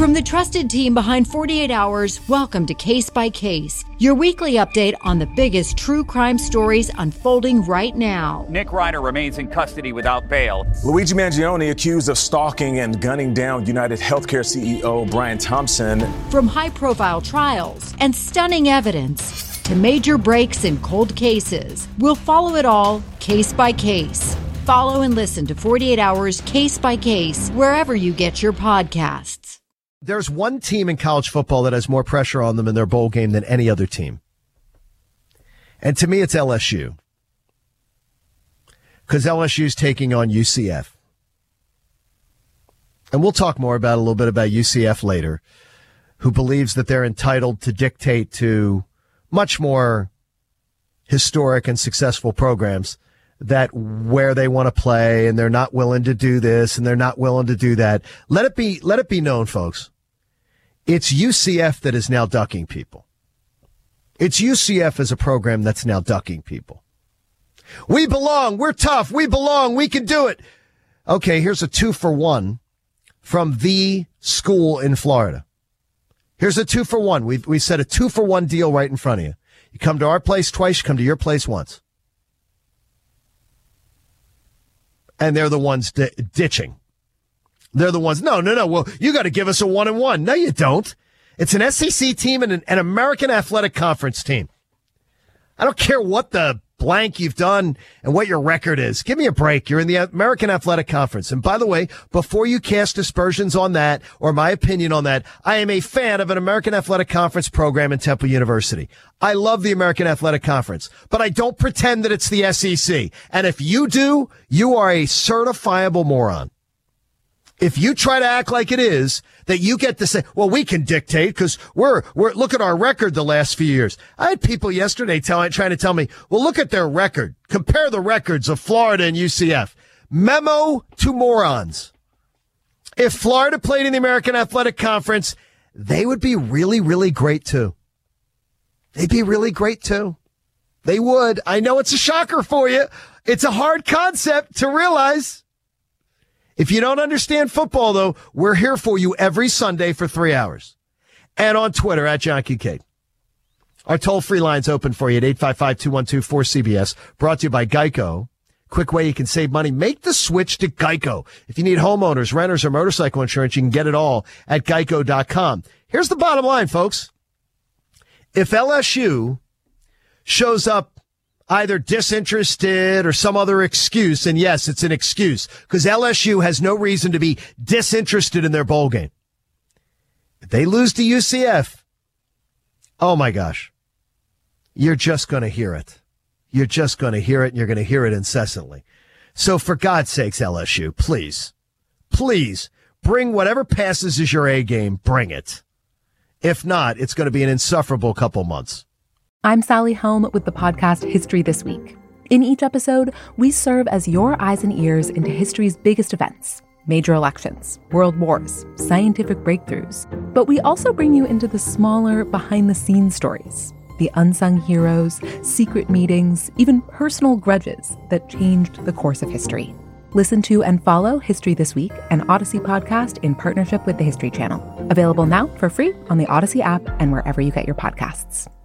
From the trusted team behind 48 Hours, welcome to Case by Case, your weekly update on the biggest true crime stories unfolding right now. Nick Reiner remains in custody without bail. Luigi Mangione accused of stalking and gunning down United Healthcare CEO Brian Thompson. From high-profile trials and stunning evidence to major breaks in cold cases, we'll follow it all case by case. Follow and listen to 48 Hours Case by Case wherever you get your podcasts. There's one team in college football that has more pressure on them in their bowl game than any other team. And to me, it's LSU. Because LSU's taking on UCF. And we'll talk more about a little bit about UCF later, who believes that they're entitled to dictate to much more historic and successful programs that where they want to play, and they're not willing to do this and they're not willing to do that. Let it be known, folks. It's UCF that is now ducking people. It's UCF as a program that's now ducking people. We belong. We're tough. We belong. We can do it. Okay, here's a 2-for-1 from the school in Florida. Here's a 2-for-1. We set a 2-for-1 deal right in front of you. You come to our place twice, you come to your place once. And they're the ones ditching. They're the ones, no. Well, you got to give us a 1-and-1. No, you don't. It's an SEC team and an American Athletic Conference team. I don't care what the blank you've done and what your record is. Give me a break. You're in the American Athletic Conference. And by the way, before you cast aspersions on that or my opinion on that, I am a fan of an American Athletic Conference program in Temple University. I love the American Athletic Conference, but I don't pretend that it's the SEC. And if you do, you are a certifiable moron. If you try to act like it is, that you get to say, well, we can dictate because we're look at our record the last few years. I had people yesterday trying to tell me, well, look at their record. Compare the records of Florida and UCF. Memo to morons. If Florida played in the American Athletic Conference, they would be really, really great too. They'd be really great too. They would. I know it's a shocker for you. It's a hard concept to realize. If you don't understand football, though, we're here for you every Sunday for 3 hours. And on Twitter, at John Kincaid. Our toll-free line's open for you at 855-212-4CBS. Brought to you by Geico. Quick way you can save money. Make the switch to Geico. If you need homeowners, renters, or motorcycle insurance, you can get it all at Geico.com. Here's the bottom line, folks. If LSU shows up either disinterested or some other excuse, and yes, it's an excuse, because LSU has no reason to be disinterested in their bowl game. If they lose to UCF, oh my gosh, you're just going to hear it. You're just going to hear it, and you're going to hear it incessantly. So for God's sakes, LSU, please, bring whatever passes as your A game, bring it. If not, it's going to be an insufferable couple months. I'm Sally Helm with the podcast History This Week. In each episode, we serve as your eyes and ears into history's biggest events, major elections, world wars, scientific breakthroughs. But we also bring you into the smaller, behind-the-scenes stories, the unsung heroes, secret meetings, even personal grudges that changed the course of history. Listen to and follow History This Week, an Odyssey podcast in partnership with the History Channel. Available now for free on the Odyssey app and wherever you get your podcasts.